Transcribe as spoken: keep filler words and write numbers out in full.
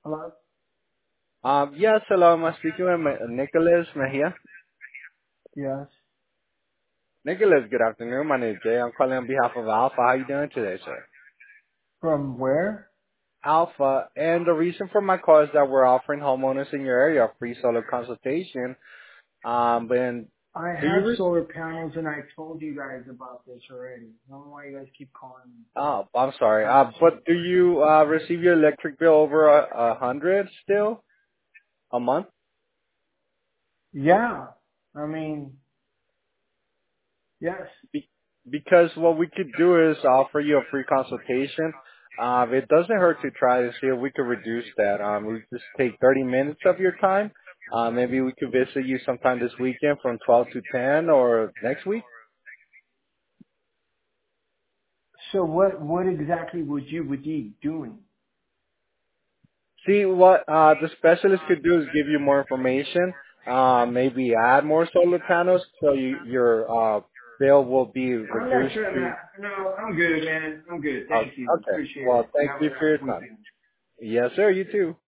Hello? Um, yes, hello, I'm speaking with Ma- Nicholas Mejia. Yes. Nicholas, good afternoon. My name is Jay. I'm calling on behalf of Alpha. How you doing today, sir? From where? Alpha, and the reason for my call is that we're offering homeowners in your area a free solar consultation. Um, and I do you have re- solar panels and I told you guys about this already. I don't know why you guys keep calling me. oh, I'm sorry. I have Uh, solar but do panels. you uh, receive your electric bill over a, a hundred still a month? Yeah. I mean, yes. Be- because what we could do is offer you a free consultation. Um, it doesn't hurt to try to see if we could reduce that. Um, we just take thirty minutes of your time. Uh, maybe we could visit you sometime this weekend from twelve to ten or next week. So what, what exactly would you, would you be doing? See what uh, the specialist could do is give you more information. Uh, maybe add more solar panels so you, your uh, bill will be I'm not reduced sure, to. Matt. No, I'm good, man. I'm good. Uh, Thank you. okay. Appreciate Well, it. You thank have you a for nice your time. weekend. Yes, sir. You too.